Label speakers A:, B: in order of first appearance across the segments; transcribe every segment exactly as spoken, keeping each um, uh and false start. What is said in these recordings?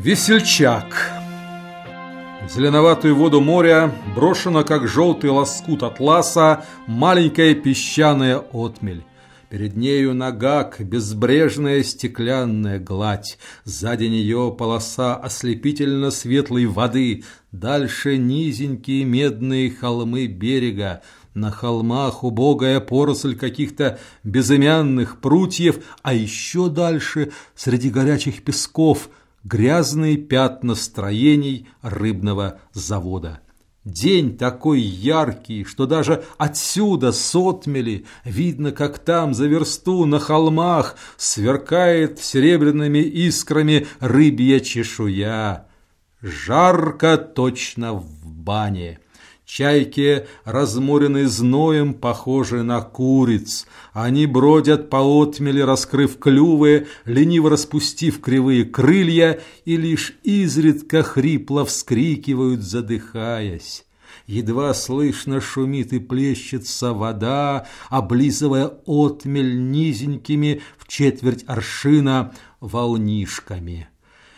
A: Весельчак. В зеленоватую воду моря брошена, как желтый лоскут атласа, маленькая песчаная отмель. Перед нею нагак, безбрежная стеклянная гладь. Сзади нее полоса ослепительно светлой воды. Дальше низенькие медные холмы берега. На холмах убогая поросль каких-то безымянных прутьев, а еще дальше, среди горячих песков, грязные пятна строений рыбного завода. День такой яркий, что даже отсюда, с отмели, видно, как там, за версту, на холмах, сверкает серебряными искрами рыбья чешуя. Жарко точно в бане. Чайки, разморенные зноем, похожи на куриц. Они бродят по отмели, раскрыв клювы, лениво распустив кривые крылья, и лишь изредка хрипло вскрикивают, задыхаясь. Едва слышно шумит и плещется вода, облизывая отмель низенькими в четверть аршина волнишками.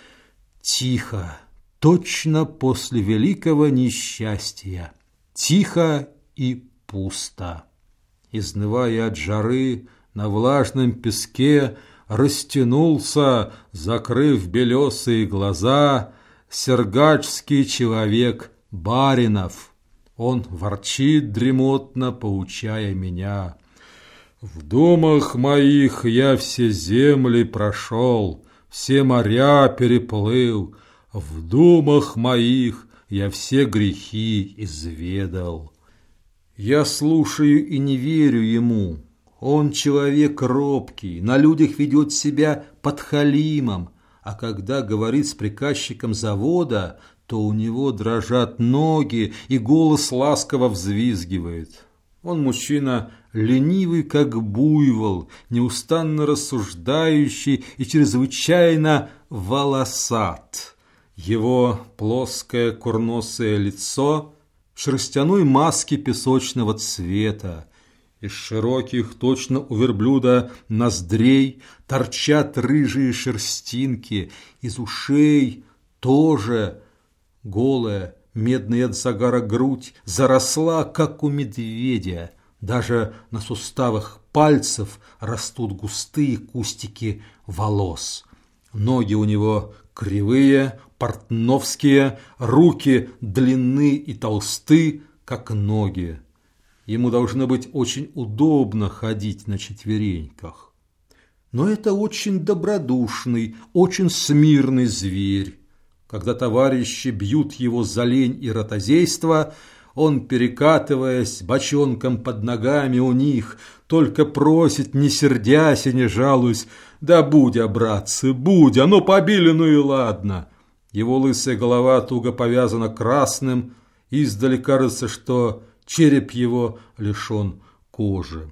A: Тихо, точно после великого несчастья. Тихо и пусто. Изнывая от жары, на влажном песке растянулся, закрыв белесые глаза, сергачский человек Баринов. Он ворчит дремотно, поучая меня. В думах моих я все земли прошел, все моря переплыл, в думах моих я все грехи изведал. Я слушаю и не верю ему. Он человек робкий, на людях ведет себя подхалимом, а когда говорит с приказчиком завода, то у него дрожат ноги, и голос ласково взвизгивает. Он мужчина ленивый, как буйвол, неустанно рассуждающий и чрезвычайно волосат. Его плоское курносое лицо в шерстяной маске песочного цвета. Из широких, точно у верблюда, ноздрей торчат рыжие шерстинки, из ушей тоже голая, медная от загара грудь заросла, как у медведя. Даже на суставах пальцев растут густые кустики волос. Ноги у него кривые, портновские, руки длинны и толсты, как ноги. Ему должно быть очень удобно ходить на четвереньках. Но это очень добродушный, очень смирный зверь. Когда товарищи бьют его за лень и ротозейство, он, перекатываясь бочонком под ногами у них, только просит, не сердясь и не жалуясь: «Да будь, братцы, будь, а ну побили, ну и ладно». Его лысая голова туго повязана красным, издали кажется, что череп его лишен кожи.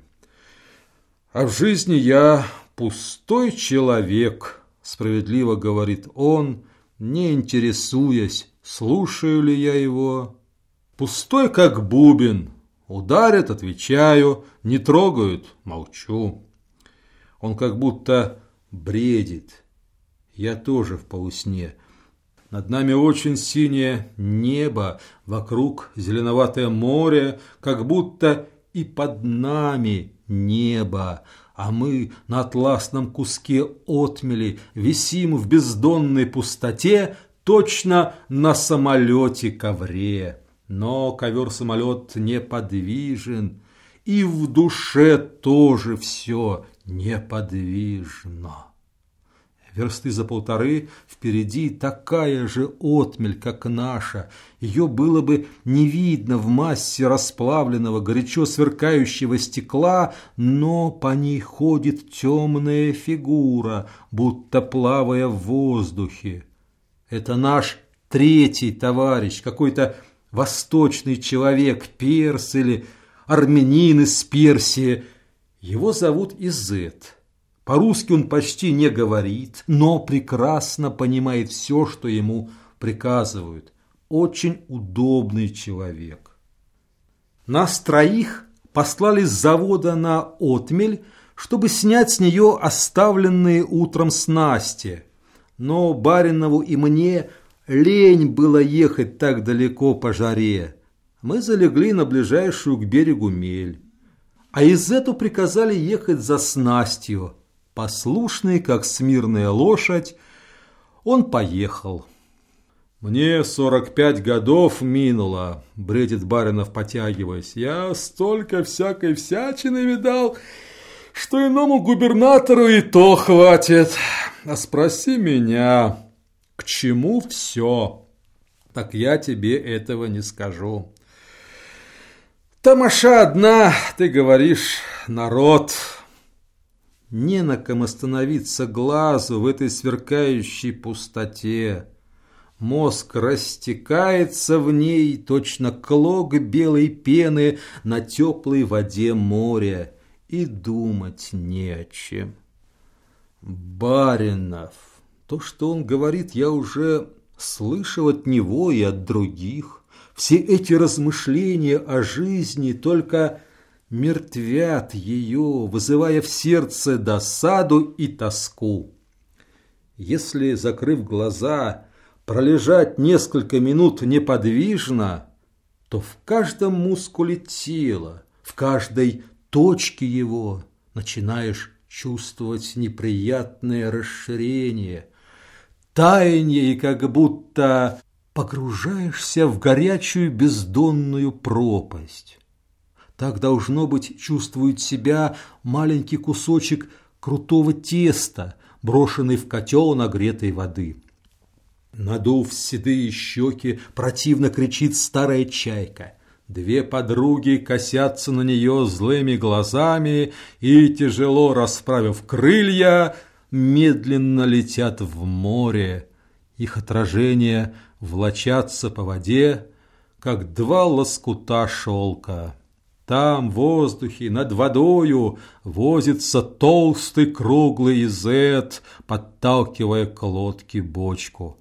A: «А в жизни я пустой человек», — справедливо говорит он, не интересуясь, слушаю ли я его. «Пустой, как бубен. Ударят — отвечаю, не трогают — молчу». Он как будто бредит. Я тоже в полусне. Над нами очень синее небо, вокруг зеленоватое море, как будто и под нами небо, а мы на атласном куске отмели висим в бездонной пустоте, точно на самолете-ковре. Но ковер-самолет неподвижен, и в душе тоже все неподвижно. Версты за полторы впереди такая же отмель, как наша. Ее было бы не видно в массе расплавленного, горячо сверкающего стекла, но по ней ходит темная фигура, будто плавая в воздухе. Это наш третий товарищ, какой-то восточный человек, перс или армянин из Персии. Его зовут Изет. По-русски он почти не говорит, но прекрасно понимает все, что ему приказывают. Очень удобный человек. Нас троих послали с завода на отмель, чтобы снять с нее оставленные утром снасти. но Баринову и мне лень было ехать так далеко по жаре. Мы залегли на ближайшую к берегу мель. А Изету приказали ехать за снастью. Послушный, как смирная лошадь, он поехал. «Мне сорок пять годов минуло», — бредит Баринов, потягиваясь. «Я столько всякой всячины видал, что иному губернатору и то хватит. А спроси меня, к чему все? Так я тебе этого не скажу. Тамаша одна, ты говоришь, народ». Не на ком остановиться глазу в этой сверкающей пустоте. Мозг растекается в ней, точно клок белой пены на теплой воде моря, и думать не о чем. Баринов. То, что он говорит, я уже слышал от него и от других. Все эти размышления о жизни только мертвят ее, вызывая в сердце досаду и тоску. Если, закрыв глаза, пролежать несколько минут неподвижно, то в каждом мускуле тела, в каждой точке его начинаешь чувствовать неприятное расширение, таяние, и как будто погружаешься в горячую бездонную пропасть. Так, должно быть, чувствует себя маленький кусочек крутого теста, брошенный в котел нагретой воды. Надув седые щеки, противно кричит старая чайка. Две подруги косятся на нее злыми глазами и, тяжело расправив крылья, медленно летят в море. Их отражения влачатся по воде, как два лоскута шелка. Там, в воздухе, над водою, возится толстый круглый изет, подталкивая к лодке бочку.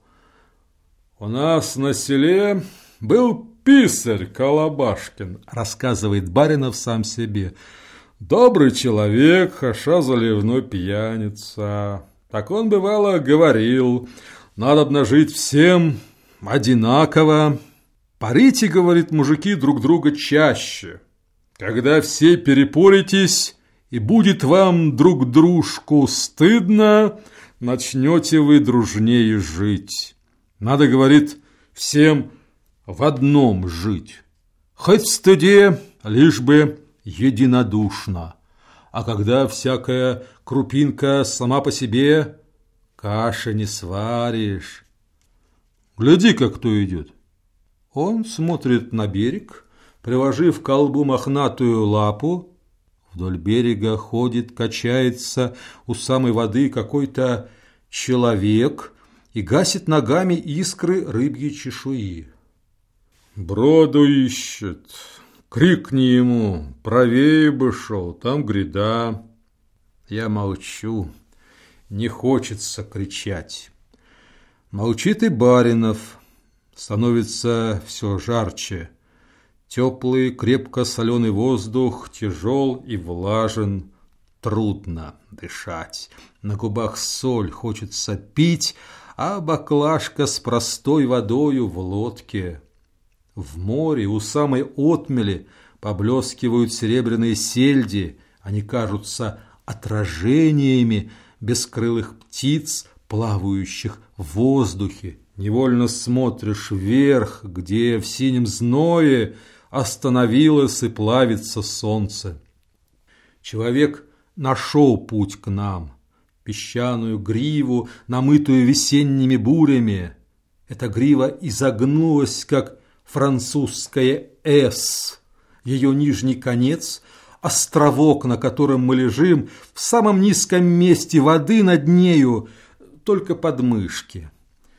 A: «У нас на селе был писарь Колобашкин», — рассказывает Баринов сам себе. «Добрый человек, хаша заливной пьяница. Так он, бывало, говорил, надобно жить всем одинаково. Парите, говорит, мужики друг друга чаще. Когда все перепоритесь и будет вам друг дружку стыдно, начнете вы дружнее жить. Надо, говорит, всем в одном жить. Хоть в стыде, лишь бы единодушно. А когда всякая крупинка сама по себе, каши не сваришь. Гляди-ка, кто идет». Он смотрит на берег, приложив к колбу мохнатую лапу. Вдоль берега ходит, качается у самой воды какой-то человек и гасит ногами искры рыбьей чешуи. «Броду ищет. Крикни ему, правее бы шел, там гряда». Я молчу, не хочется кричать. Молчит и Баринов, становится все жарче. Теплый, крепко-соленый воздух тяжел и влажен, трудно дышать. На губах соль, хочется пить, а баклажка с простой водою в лодке. В море у самой отмели поблескивают серебряные сельди, они кажутся отражениями бескрылых птиц, плавающих в воздухе. Невольно смотришь вверх, где в синем зное остановилось и плавится солнце. Человек нашел путь к нам, песчаную гриву, намытую весенними бурями. Эта грива изогнулась, как французская «С». Ее нижний конец – островок, на котором мы лежим, в самом низком месте воды над нею, только подмышки.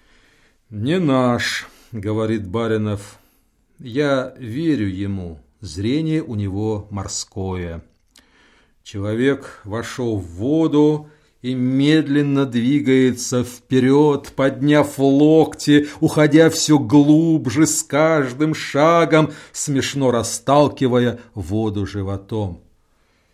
A: «Не наш», — говорит Баринов. Я верю ему, зрение у него морское. Человек вошел в воду и медленно двигается вперед, подняв локти, уходя все глубже с каждым шагом, смешно расталкивая воду животом.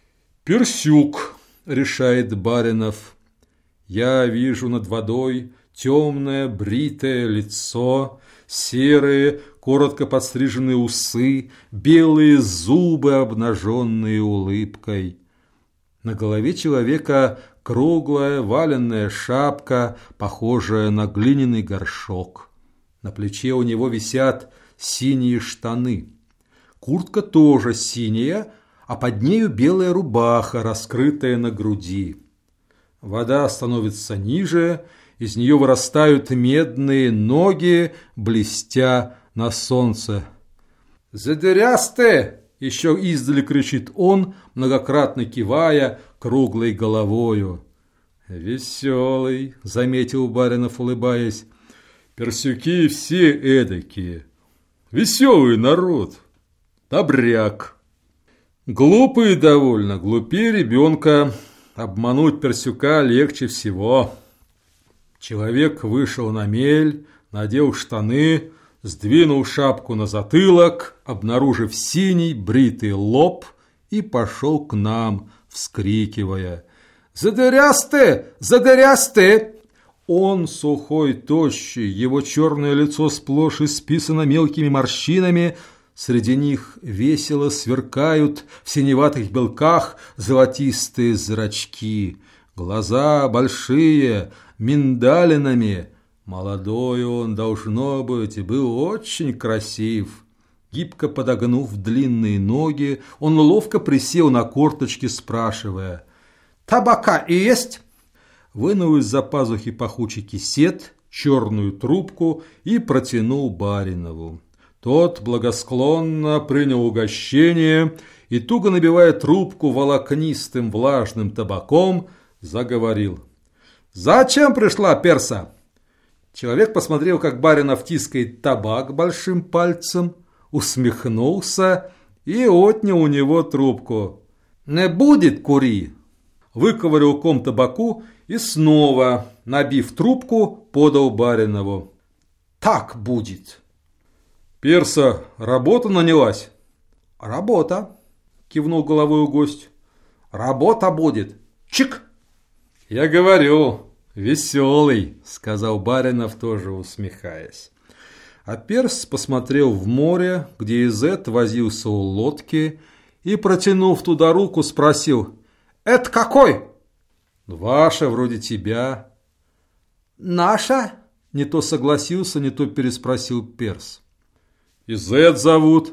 A: «Персюк», — решает Баринов. Я вижу над водой темное бритое лицо, серые, коротко подстриженные усы, белые зубы, обнаженные улыбкой. На голове человека круглая валенная шапка, похожая на глиняный горшок. На плече у него висят синие штаны. Куртка тоже синяя, а под нею белая рубаха, раскрытая на груди. Вода становится ниже, из нее вырастают медные ноги, блестя на солнце. «Задырясты!» — еще издали кричит он, многократно кивая круглой головою. «Веселый», — заметил Баринов, улыбаясь. «Персюки все эдакие. Веселый народ. Добряк. Глупый довольно, глупее ребенка. Обмануть персюка легче всего». Человек вышел на мель, надел штаны, сдвинул шапку на затылок, обнаружив синий бритый лоб, и пошел к нам, вскрикивая: «Задырясты! Задырясты!» Он сухой, тощий, его черное лицо сплошь исписано мелкими морщинами, среди них весело сверкают в синеватых белках золотистые зрачки, глаза большие, миндалинами. Молодой он, должно быть, и был очень красив. Гибко подогнув длинные ноги, он ловко присел на корточки, спрашивая: «Табака и есть?» Вынул из-за пазухи пахучий кисет, черную трубку и протянул Баринову. Тот благосклонно принял угощение и, туго набивая трубку волокнистым влажным табаком, заговорил: «Зачем пришла, перса?» Человек посмотрел, как Баринов тискает табак большим пальцем, усмехнулся и отнял у него трубку. «Не будет кури!» Выковырял ком табаку и снова, набив трубку, подал Баринову. «Так будет!» «Перса, работа нанялась?» «Работа!» — кивнул головой гость. «Работа будет! Чик!» «Я говорю, веселый!» — сказал Баринов, тоже усмехаясь. А перс посмотрел в море, где Изет возился у лодки, и, протянув туда руку, спросил: «Это какой?» «Ваша, вроде тебя». «Наша?» — не то согласился, не то переспросил перс. «Изет зовут».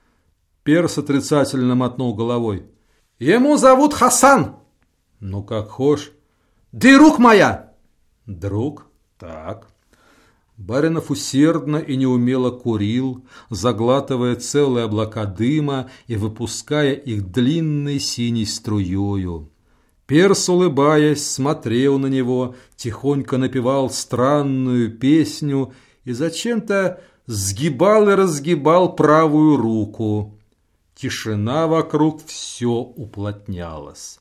A: Перс отрицательно мотнул головой. «Ему зовут Хасан». «Ну, как хошь». «Ты рук моя!» «Друг? Так». Баринов усердно и неумело курил, заглатывая целые облака дыма и выпуская их длинной синей струёю. Перс, улыбаясь, смотрел на него, тихонько напевал странную песню и зачем-то сгибал и разгибал правую руку. Тишина вокруг все уплотнялась.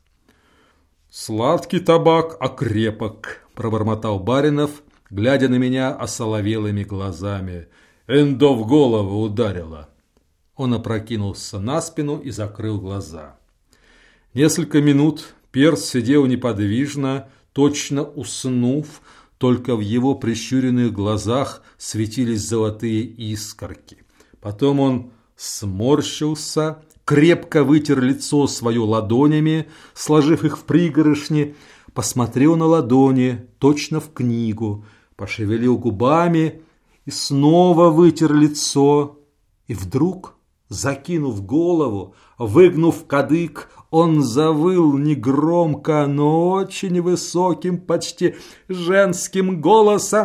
A: «Сладкий табак, а крепок», – пробормотал Баринов, глядя на меня осоловелыми глазами. «Эндо в голову ударило». Он опрокинулся на спину и закрыл глаза. Несколько минут перс сидел неподвижно, точно уснув, только в его прищуренных глазах светились золотые искорки. Потом он сморщился, крепко вытер лицо свое ладонями, сложив их в пригоршни, посмотрел на ладони, точно в книгу, пошевелил губами и снова вытер лицо. И вдруг, закинув голову, выгнув кадык, он завыл негромко, но очень высоким, почти женским голосом: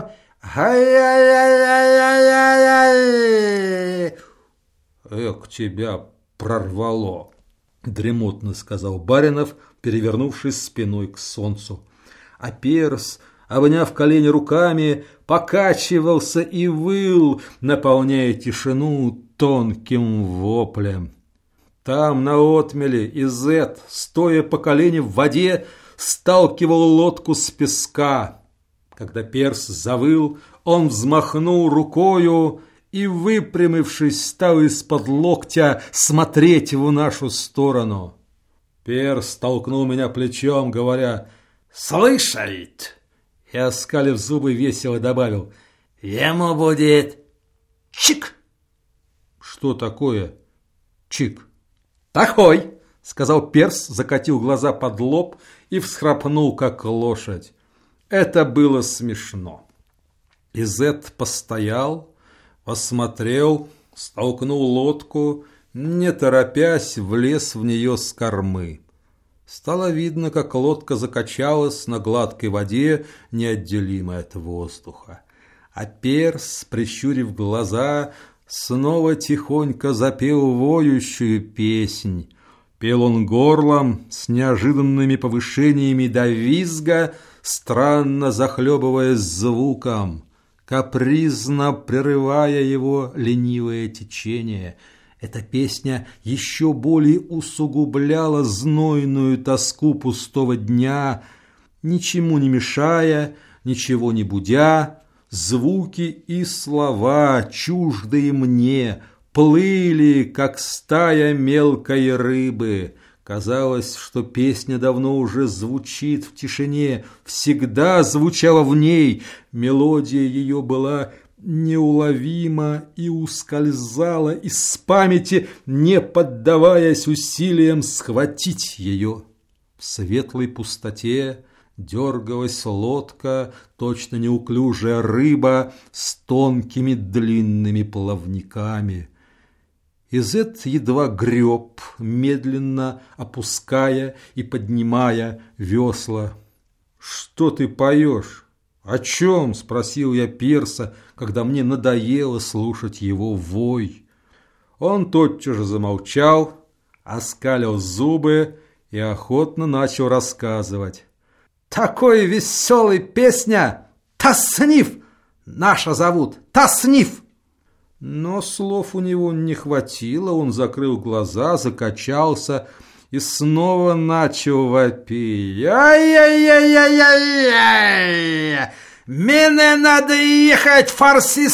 A: «Ай-яй-яй-яй-яй-яй!» «Эх, тебя прорвало!» — дремотно сказал Баринов, перевернувшись спиной к солнцу. А перс, обняв колени руками, покачивался и выл, наполняя тишину тонким воплем. Там, на отмеле, Изет, стоя по колени в воде, сталкивал лодку с песка. Когда перс завыл, он взмахнул рукою и, выпрямившись, стал из-под локтя смотреть в нашу сторону. Перс толкнул меня плечом, говоря: «Слышит! и, оскалив зубы, весело добавил: ему будет чик. Что такое чик? Такой, сказал перс, закатил глаза под лоб и всхрапнул, как лошадь. Это было смешно. Изет постоял, посмотрел, столкнул лодку, не торопясь, влез в нее с кормы. Стало видно, как лодка закачалась на гладкой воде, неотделимой от воздуха. А перс, прищурив глаза, снова тихонько запел воющую песнь. Пел он горлом с неожиданными повышениями до визга, странно захлебываясь звуком, капризно прерывая его ленивое течение. Эта песня еще более усугубляла знойную тоску пустого дня, ничему не мешая, ничего не будя. Звуки и слова, чуждые мне, плыли, как стая мелкой рыбы. Казалось, что песня давно уже звучит в тишине, всегда звучала в ней. Мелодия ее была неуловима и ускользала из памяти, не поддаваясь усилиям схватить ее. В светлой пустоте дергалась лодка, точно неуклюжая рыба с тонкими длинными плавниками. Изет едва греб, медленно опуская и поднимая весла. «Что ты поешь? О чем?» – спросил я перса, когда мне надоело слушать его вой. Он тотчас же замолчал, оскалил зубы и охотно начал рассказывать. «Такой веселый песня! Тасниф! Наша зовут! Тасниф!» Но слов у него не хватило, он закрыл глаза, закачался и снова начал вопить. «Ай-яй-яй-яй-яй! Мне надо ехать в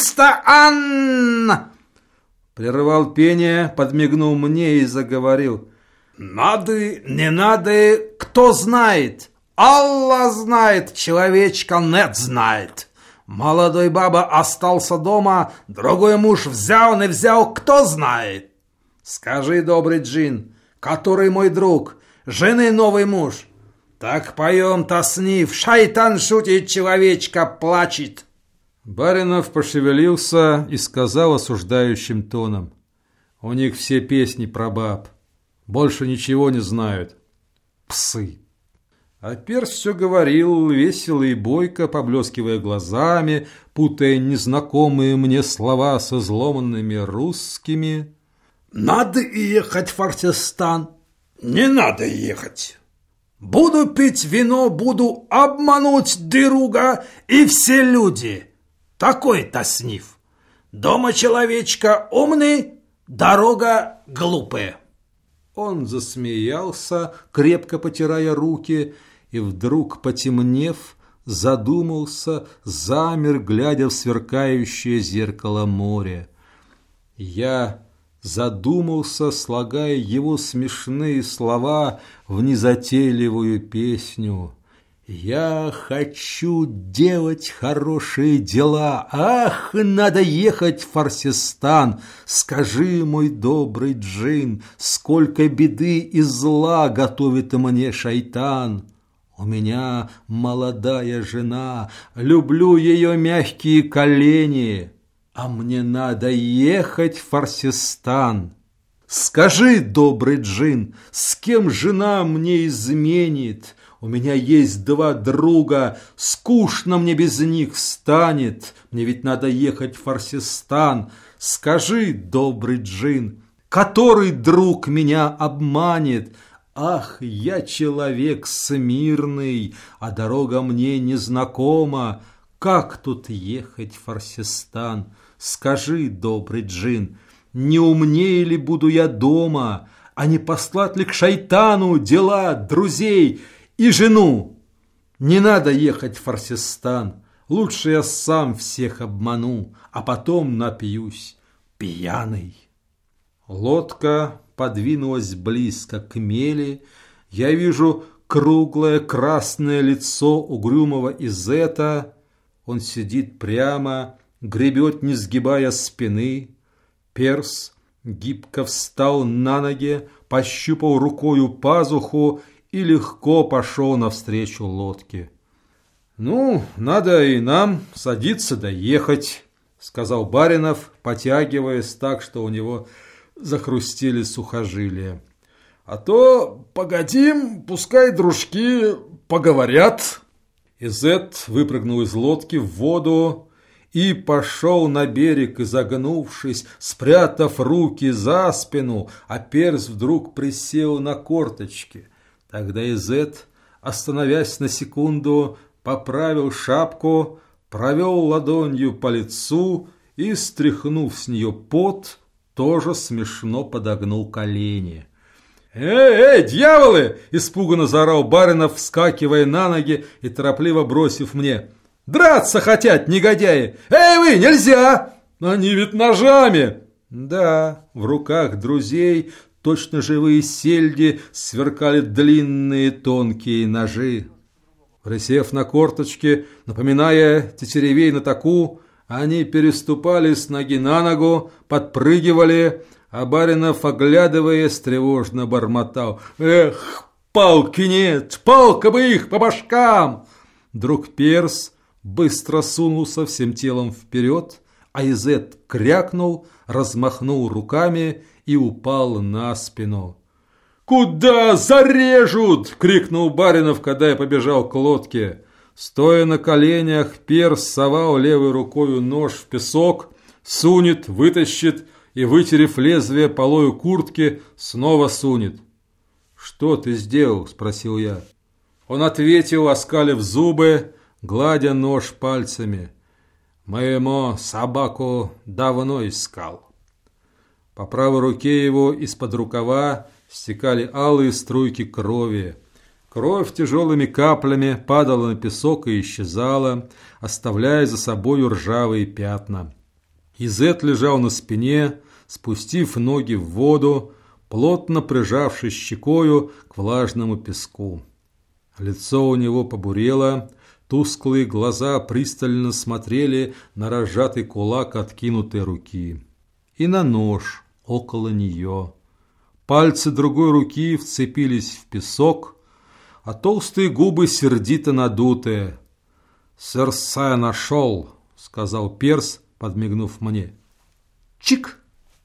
A: Фарсистан!» Прервал пение, подмигнул мне и заговорил. «Надо, не надо, кто знает? Аллах знает, человечка нет знает. Молодой баба остался дома, другой муж взял, не взял, кто знает. Скажи, добрый джин, который мой друг, жены новый муж. Так поем, таснив, шайтан шутит, человечка плачет». Баринов пошевелился и сказал осуждающим тоном: «У них все песни про баб, больше ничего не знают. Псы». А перс все говорил, весело и бойко, поблескивая глазами, путая незнакомые мне слова с изломанными русскими. «Надо ехать в Фарсистан, не надо ехать. Буду пить вино, буду обмануть друга и все люди. Такой тасниф. Дома человечка умный, дорога глупая». Он засмеялся, крепко потирая руки, и вдруг, потемнев, задумался, замер, глядя в сверкающее зеркало моря. Я задумался, слагая его смешные слова в незатейливую песню. «Я хочу делать хорошие дела. Ах, надо ехать в Фарсистан. Скажи, мой добрый джин, сколько беды и зла готовит мне шайтан. У меня молодая жена, люблю ее мягкие колени, а мне надо ехать в Фарсистан. Скажи, добрый джин, с кем жена мне изменит? У меня есть два друга, скучно мне без них станет. Мне ведь надо ехать в Фарсистан. Скажи, добрый джин, который друг меня обманет? Ах, я человек смирный, а дорога мне незнакома. Как тут ехать в Фарсистан? Скажи, добрый джин, не умнее ли буду я дома, а не послать ли к шайтану дела, друзей и жену? Не надо ехать в Фарсистан, лучше я сам всех обману, а потом напьюсь пьяный. Лодка подвинулась близко к мели. Я вижу, круглое красное лицо угрюмого Изета. Он сидит прямо, гребет, не сгибая спины. Перс гибко встал на ноги, пощупал рукою пазуху и легко пошел навстречу лодке. «Ну, надо и нам садиться да ехать», — сказал Баринов, потягиваясь так, что у него захрустели сухожилия. «А то погодим, пускай дружки поговорят». Изет выпрыгнул из лодки в воду и пошел на берег, изогнувшись, спрятав руки за спину, а Перс вдруг присел на корточки. Тогда Изет, остановясь на секунду, поправил шапку, провел ладонью по лицу и, стряхнув с нее пот, тоже смешно подогнул колени. «Эй, эй, дьяволы!» – испуганно заорал Баринов, вскакивая на ноги и торопливо бросив мне. «Драться хотят, негодяи! Эй вы, нельзя! Они ведь ножами!» Да, в руках друзей, точно живые сельди, сверкали длинные тонкие ножи. Присев на корточки, напоминая тетеревей на таку, они переступали с ноги на ногу, подпрыгивали, а Баринов, оглядываясь, тревожно бормотал: «Эх, палки нет, палка бы их по башкам!» Вдруг Перс быстро сунулся всем телом вперед, а Изет крякнул, размахнул руками и упал на спину. «Куда зарежут?» – крикнул Баринов, когда я побежал к лодке. Стоя на коленях, Перс совал левой рукою нож в песок, сунет, вытащит и, вытерев лезвие полою куртки, снова сунет. «Что ты сделал?» – спросил я. Он ответил, оскалив зубы, гладя нож пальцами: «Моему собаку давно искал». По правой руке его из-под рукава стекали алые струйки крови. Кровь тяжелыми каплями падала на песок и исчезала, оставляя за собою ржавые пятна. Изет лежал на спине, спустив ноги в воду, плотно прижавшись щекою к влажному песку. Лицо у него побурело, тусклые глаза пристально смотрели на разжатый кулак откинутой руки и на нож около нее. Пальцы другой руки вцепились в песок, а толстые губы сердито надутые. «Сердце нашел», — сказал Перс, подмигнув мне. «Чик!»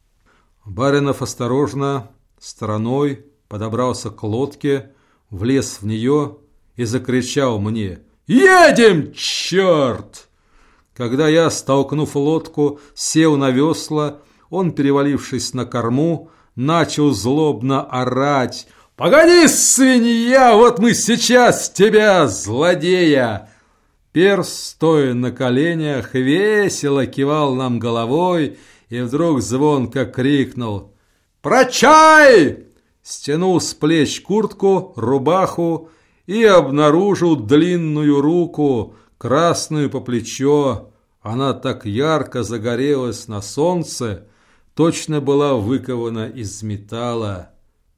A: Баринов осторожно, стороной подобрался к лодке, влез в нее и закричал мне: «Едем, черт!» Когда я, столкнув лодку, сел на весла, он, перевалившись на корму, начал злобно орать: «Погоди, свинья, вот мы сейчас тебя, злодея!» Перс, стоя на коленях, весело кивал нам головой и вдруг звонко крикнул: «Прощай!» Стянул с плеч куртку, рубаху и обнаружил длинную руку, красную по плечо. Она так ярко загорелась на солнце, точно была выкована из металла,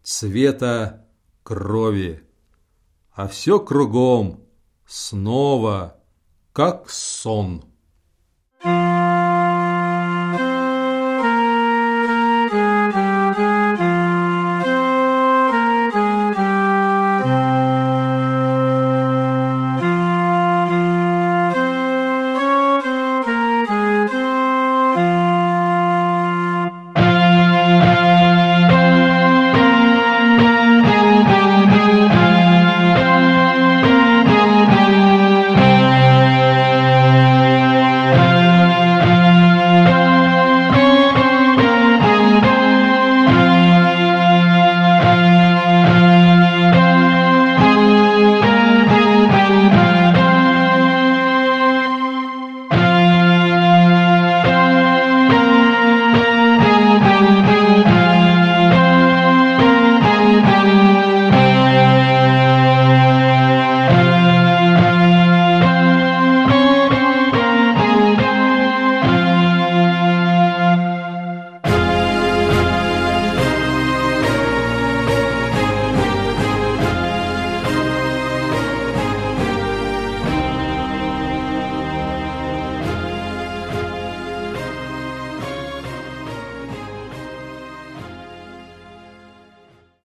A: цвета крови. А все кругом снова как сон.